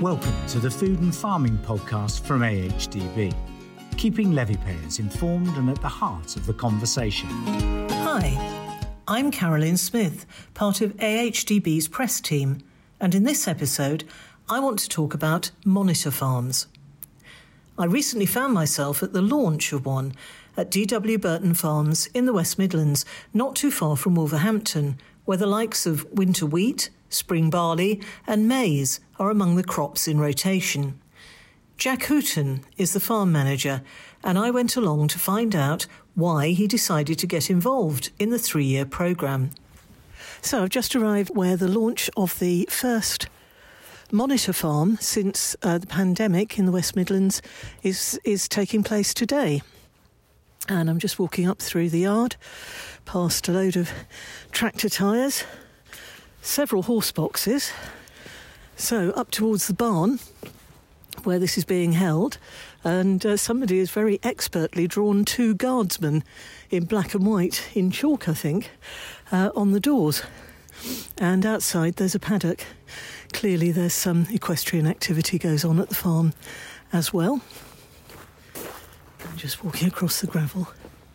Welcome to the Food and Farming podcast from AHDB, keeping levy payers informed and at the heart of the conversation. Hi, I'm Carolyn Smith, part of AHDB's press team, and in this episode, I want to talk about monitor farms. I recently found myself at the launch of one at DW Burton Farms in the West Midlands, not too far from Wolverhampton, where the likes of winter wheat, spring barley and maize are among the crops in rotation. Jack Hooton is the farm manager, and I went along to find out why he decided to get involved in the 3-year programme. So I've just arrived where the launch of the first monitor farm since the pandemic in the West Midlands is taking place today. And I'm just walking up through the yard, past a load of tractor tyres, several horse boxes. So up towards the barn where this is being held, and somebody has very expertly drawn 2 guardsmen in black and white, in chalk I think, on the doors. And outside there's a paddock. Clearly there's some equestrian activity goes on at the farm as well. I'm just walking across the gravel.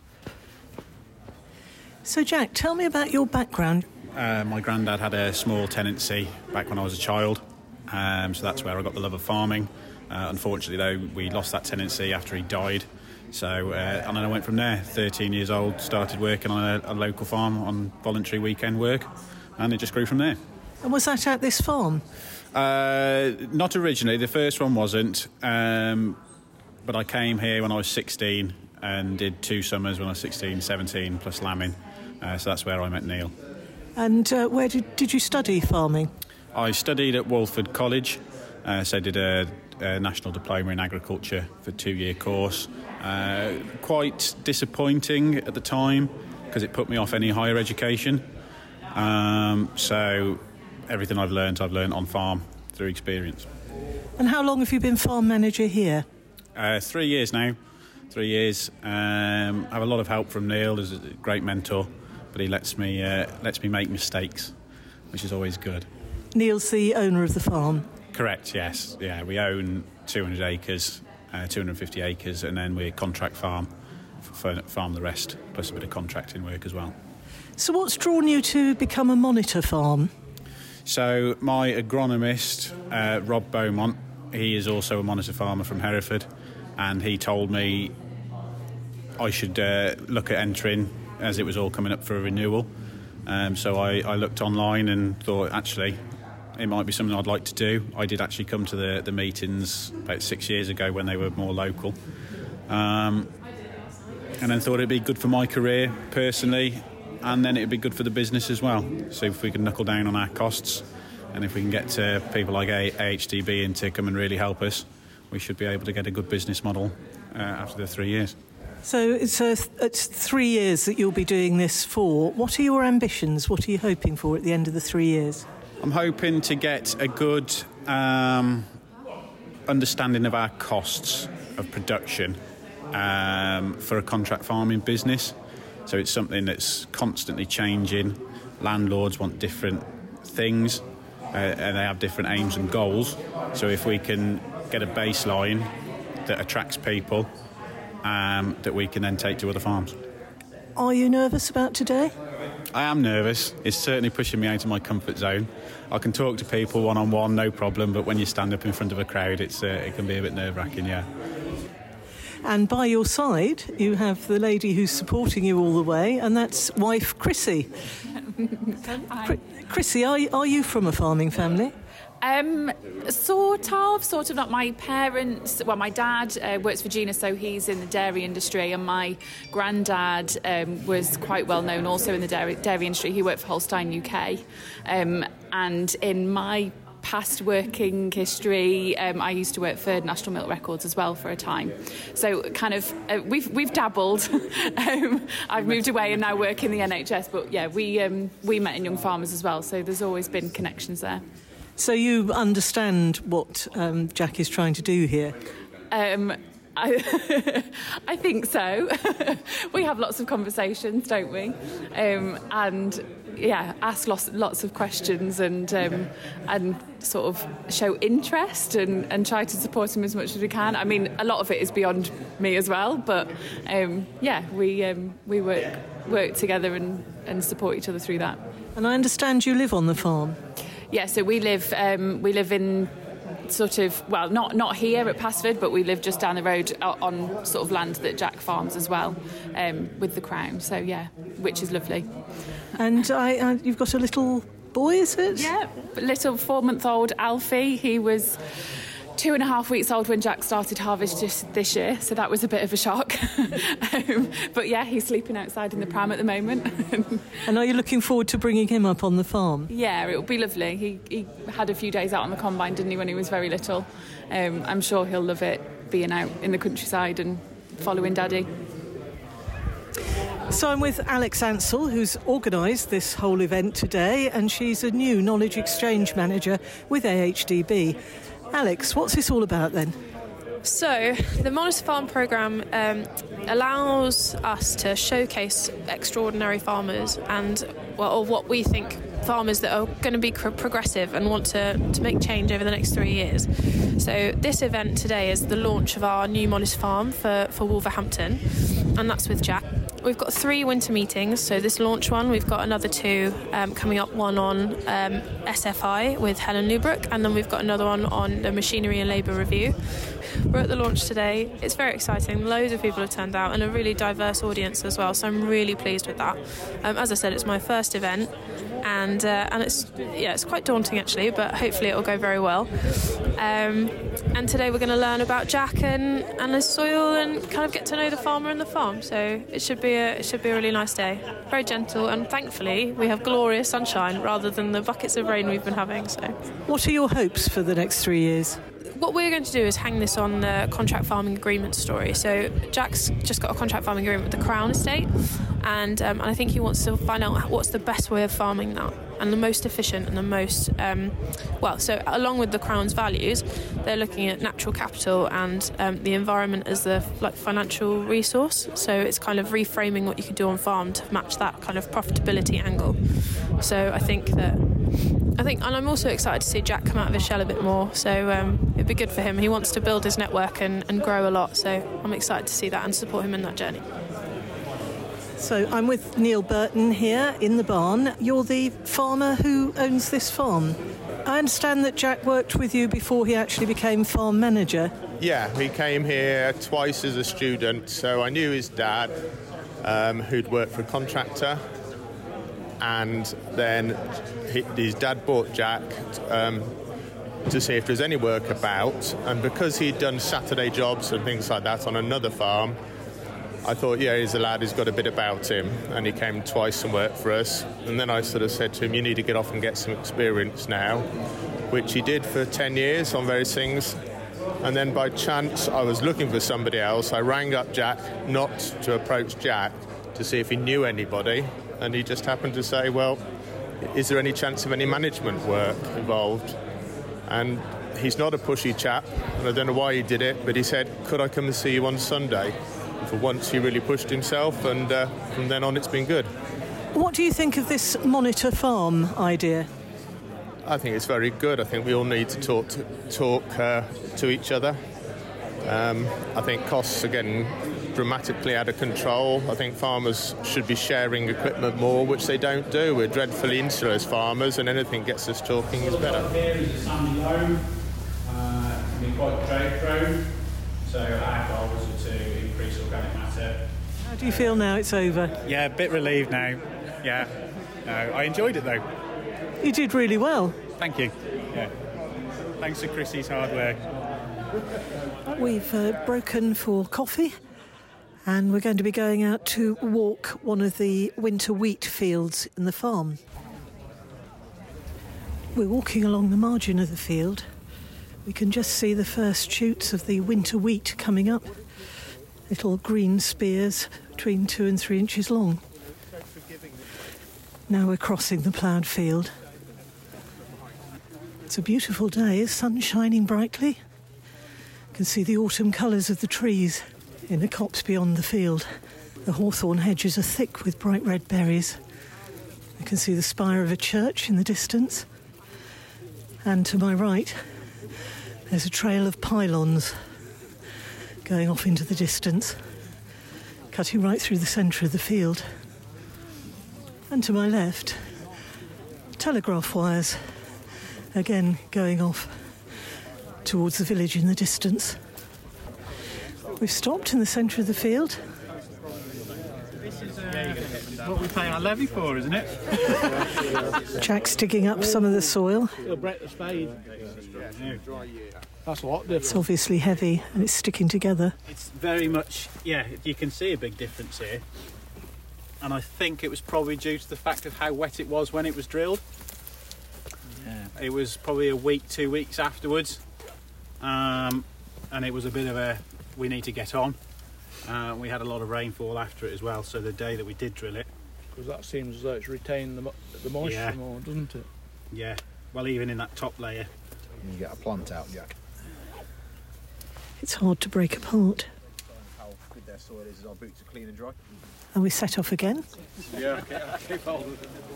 So Jack, tell me about your background. My granddad had a small tenancy back when I was a child, so that's where I got the love of farming. Unfortunately, though, we lost that tenancy after he died. So, and then I went from there. 13 years old, started working on a local farm on voluntary weekend work, and it just grew from there. And was that at this farm? Not originally. The first one wasn't, but I came here when I was 16 and did 2 summers when I was 16, 17, plus lambing. So that's where I met Neil. And where did you study farming? I studied at Walford College, so I did a National Diploma in Agriculture for a 2-year course. Quite disappointing at the time because it put me off any higher education. So everything I've learned on farm through experience. And how long have you been farm manager here? 3 years now. 3 years. I have a lot of help from Neil, who's a great mentor, but he lets me make mistakes, which is always good. Neil's the owner of the farm? Correct, yes. Yeah, we own 200 acres, 250 acres, and then we contract farm the rest, plus a bit of contracting work as well. So what's drawn you to become a monitor farm? So my agronomist, Rob Beaumont, he is also a monitor farmer from Hereford, and he told me I should look at entering as it was all coming up for a renewal. So I looked online and thought, actually, it might be something I'd like to do. I did actually come to the meetings about 6 years ago when they were more local. And then thought it'd be good for my career personally, and then it'd be good for the business as well. So if we can knuckle down on our costs, and if we can get people like AHDB in to come and really help us, we should be able to get a good business model after the 3 years. So it's 3 years that you'll be doing this for. What are your ambitions? What are you hoping for at the end of the 3 years? I'm hoping to get a good understanding of our costs of production for a contract farming business. So it's something that's constantly changing. Landlords want different things and they have different aims and goals. So if we can get a baseline that attracts people that we can then take to other farms. Are you nervous about today? I am nervous. It's certainly pushing me out of my comfort zone. I can talk to people one-on-one, no problem, but when you stand up in front of a crowd, it can be a bit nerve-wracking, yeah. And by your side, you have the lady who's supporting you all the way, and that's wife Chrissy. Chrissy, are you from a farming family? Sort of not. My parents, my dad works for Gina, so he's in the dairy industry, and my granddad was quite well known also in the dairy industry. He worked for Holstein UK, and in my past working history, I used to work for National Milk Records as well for a time. So kind of we've dabbled. I've moved away and now work in the NHS, but yeah, we met in Young Farmers as well. So there's always been connections there. So you understand what Jack is trying to do here? I think so. We have lots of conversations, don't we? And yeah, ask lots of questions and sort of show interest and try to support him as much as we can. I mean, a lot of it is beyond me as well, but we work together and support each other through that. And I understand you live on the farm. Yeah, so we live in sort of, well, not here at Passford, but we live just down the road on sort of land that Jack farms as well, with the Crown. So yeah, which is lovely. And you've got a little boy, is it? Yeah, little 4-month-old Alfie. He was 2.5 weeks old when Jack started harvest this year, so that was a bit of a shock. But yeah, he's sleeping outside in the pram at the moment. And are you looking forward to bringing him up on the farm? Yeah, it'll be lovely. He had a few days out on the combine, didn't he, when he was very little? I'm sure he'll love it, being out in the countryside and following Daddy. So I'm with Alex Ansell, who's organised this whole event today, and she's a new Knowledge Exchange Manager with AHDB. Alex, what's this all about then? So, the Monitor Farm programme allows us to showcase extraordinary farmers and, or what we think farmers that are going to be progressive and want to make change over the next 3 years. So this event today is the launch of our new Monitor Farm for Wolverhampton, and that's with Jack. We've got 3 winter meetings, so this launch one, we've got another 2 coming up, one on SFI with Helen Newbrook, and then we've got another one on the Machinery and Labour Review. We're at the launch today. It's very exciting. Loads of people have turned out and a really diverse audience as well, so I'm really pleased with that. As I said, it's my first event, and it's quite daunting actually, but hopefully it will go very well. And today we're going to learn about Jack and his soil and kind of get to know the farmer and the farm. So it should be a really nice day. Very gentle, and thankfully we have glorious sunshine rather than the buckets of rain we've been having. So, what are your hopes for the next 3 years? What we're going to do is hang this on the contract farming agreement story. So Jack's just got a contract farming agreement with the Crown Estate, and I think he wants to find out what's the best way of farming that and the most efficient and the most so along with the Crown's values, they're looking at natural capital and the environment as the financial resource. So it's kind of reframing what you can do on farm to match that kind of profitability angle. So I think, and I'm also excited to see Jack come out of his shell a bit more. So it'd be good for him. He wants to build his network and grow a lot. So I'm excited to see that and support him in that journey. So I'm with Neil Burton here in the barn. You're the farmer who owns this farm. I understand that Jack worked with you before he actually became farm manager. Yeah, he came here twice as a student, so I knew his dad, who'd worked for a contractor, and then his dad bought Jack to see if there's any work about, and because he'd done Saturday jobs and things like that on another farm, I thought, yeah, he's a lad, he's got a bit about him, and he came twice and worked for us. And then I sort of said to him, you need to get off and get some experience now, which he did for 10 years on various things. And then by chance, I was looking for somebody else. I rang up Jack, not to approach Jack, to see if he knew anybody, and he just happened to say, well, is there any chance of any management work involved? And he's not a pushy chap, and I don't know why he did it, but he said, could I come and see you on Sunday? For once he really pushed himself, and from then on it's been good. What do you think of this Monitor Farm idea? I think it's very good. I think we all need to talk to each other. I think costs are getting dramatically out of control. I think farmers should be sharing equipment more, which they don't do. We're dreadfully insular as farmers, and anything gets us talking is better. Here is a sandy loam. It can be quite trade-prone, so our goal was to increase organic matter. How do you feel now it's over? Yeah, a bit relieved now. Yeah, no, I enjoyed it though. You did really well. Thank you. Yeah, thanks to Chrissy's hard work. We've broken for coffee, and we're going to be going out to walk one of the winter wheat fields in the farm. We're walking along the margin of the field. We can just see the first shoots of the winter wheat coming up. Little green spears between 2 and 3 inches long. Now we're crossing the ploughed field. It's a beautiful day, sun shining brightly. You can see the autumn colours of the trees in the copse beyond the field. The hawthorn hedges are thick with bright red berries. You can see the spire of a church in the distance. And to my right, there's a trail of pylons going off into the distance, cutting right through the centre of the field. And to my left, telegraph wires, again going off towards the village in the distance. We've stopped in the centre of the field. This is what we pay our levy for, isn't it? Jack's digging up some of the soil. It'll break the spade. That's a lot different. It's obviously heavy and it's sticking together. It's very much, you can see a big difference here. And I think it was probably due to the fact of how wet it was when it was drilled. Yeah. It was probably a week, 2 weeks afterwards. And it was a bit of a, we need to get on. We had a lot of rainfall after it as well, so the day that we did drill it. Because that seems as though it's retained the moisture more, doesn't it? Yeah, well, even in that top layer. You get a plant out, Jack. It's hard to break apart. How good their soil is our boots are clean and dry. And we set off again. Yeah, okay, keep hold.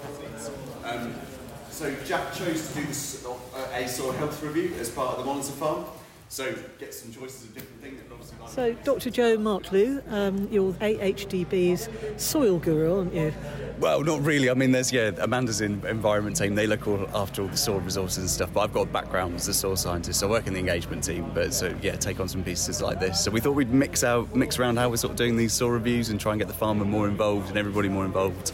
So Jack chose to do this, a soil health review as part of the Monitor Farm. So get some choices of different things. So Dr. Joe Marklew, you're AHDB's soil guru, aren't you? Well, not really. I mean, there's, Amanda's environment team. They look after all the soil resources and stuff. But I've got a background as a soil scientist. So I work in the engagement team. But take on some pieces like this. So we thought we'd mix around how we're sort of doing these soil reviews and try and get the farmer more involved and everybody more involved.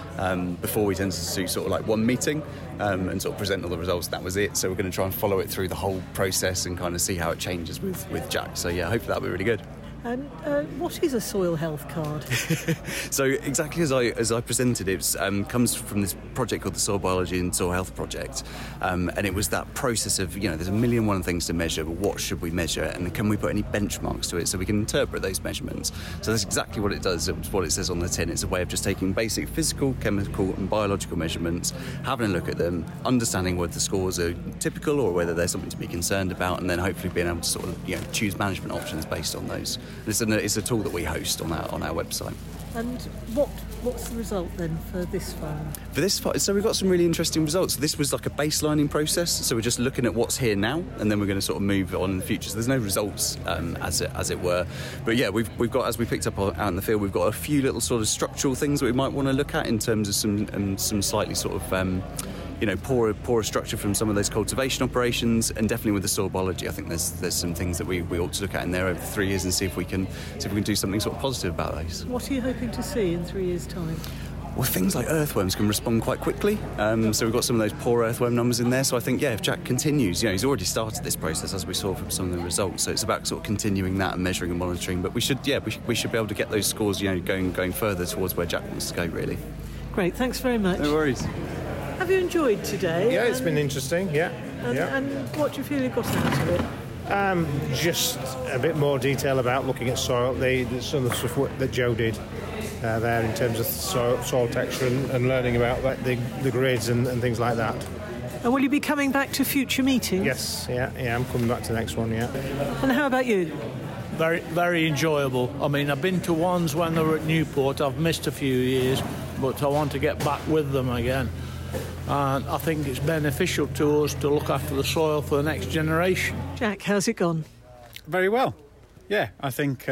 Before we tend to do sort of like one meeting and sort of present all the results. That was it. So we're going to try and follow it through the whole process and kind of see how it changes with Jack. So hopefully that'll be really good. And what is a soil health card? So exactly as I presented, it comes from this project called the Soil Biology and Soil Health Project, and it was that process of there's a million and one things to measure, but what should we measure, and can we put any benchmarks to it so we can interpret those measurements? So that's exactly what it does. It's what it says on the tin. It's a way of just taking basic physical, chemical, and biological measurements, having a look at them, understanding whether the scores are typical or whether there's something to be concerned about, and then hopefully being able to sort of choose management options based on those. It's a tool that we host on our website. And what's the result then for this farm? For this farm, so we've got some really interesting results. This was like a baselining process, so we're just looking at what's here now, and then we're going to sort of move on in the future. So there's no results as it were, but we've got, as we picked up out in the field, we've got a few little sort of structural things that we might want to look at in terms of some slightly sort of poorer structure from some of those cultivation operations, and definitely with the soil biology, I think there's some things that we ought to look at in there over 3 years and see if we can do something sort of positive about those. What are you hoping to see in 3 years' time? Well, things like earthworms can respond quite quickly, so we've got some of those poor earthworm numbers in there. So I think, if Jack continues, he's already started this process as we saw from some of the results. So it's about sort of continuing that and measuring and monitoring. But we should be able to get those scores, going further towards where Jack wants to go, really. Great, thanks very much. No worries. Have you enjoyed today? Yeah, it's been interesting, And what do you feel you got out of it? Just a bit more detail about looking at soil, some of the stuff that Joe did there in terms of soil texture and learning about the grids and things like that. And will you be coming back to future meetings? Yes, I'm coming back to the next one, And how about you? Very, very enjoyable. I mean, I've been to ones when they were at Newport. I've missed a few years, but I want to get back with them again. And I think it's beneficial to us to look after the soil for the next generation. Jack, how's it gone? Very well. Yeah, I think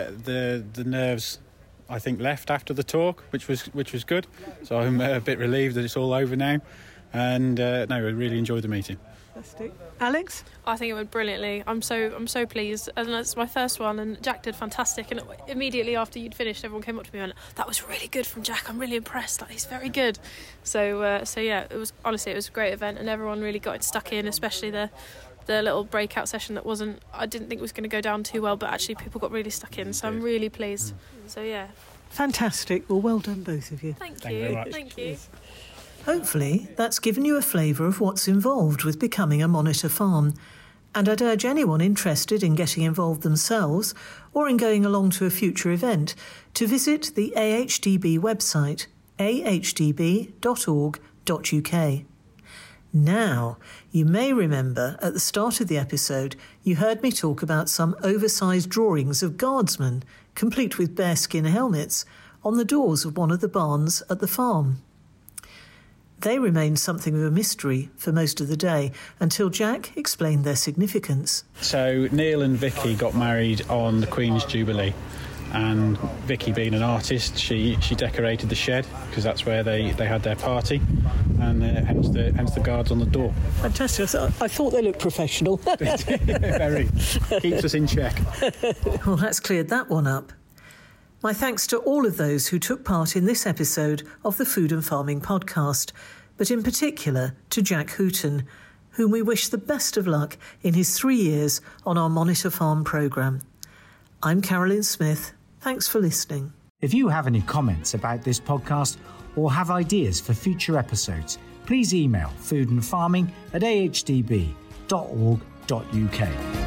the nerves, left after the talk, which was good. So I'm a bit relieved that it's all over now. And I really enjoyed the meeting. Fantastic. Alex? I think it went brilliantly. I'm so pleased, and it's my first one, and Jack did fantastic. And immediately after you'd finished, everyone came up to me and went, "That was really good from Jack. I'm really impressed. He's very good." So it was a great event, and everyone really got stuck in, especially the little breakout session that I didn't think was going to go down too well, but actually people got really stuck in. So I'm really pleased. So yeah. Fantastic. Well, well done, both of you. Thank you. Thank you. Hopefully, that's given you a flavour of what's involved with becoming a Monitor Farm. And I'd urge anyone interested in getting involved themselves or in going along to a future event to visit the AHDB website, ahdb.org.uk. Now, you may remember at the start of the episode you heard me talk about some oversized drawings of guardsmen, complete with bearskin helmets, on the doors of one of the barns at the farm. They remained something of a mystery for most of the day until Jack explained their significance. So Neil and Vicky got married on the Queen's Jubilee, and Vicky, being an artist, she decorated the shed because that's where they had their party, and hence the guards on the door. Fantastic. I thought they looked professional. Very. Keeps us in check. Well, that's cleared that one up. My thanks to all of those who took part in this episode of the Food and Farming Podcast, but in particular to Jack Hooton, whom we wish the best of luck in his 3 years on our Monitor Farm programme. I'm Carolyn Smith. Thanks for listening. If you have any comments about this podcast or have ideas for future episodes, please email foodandfarming@ahdb.org.uk.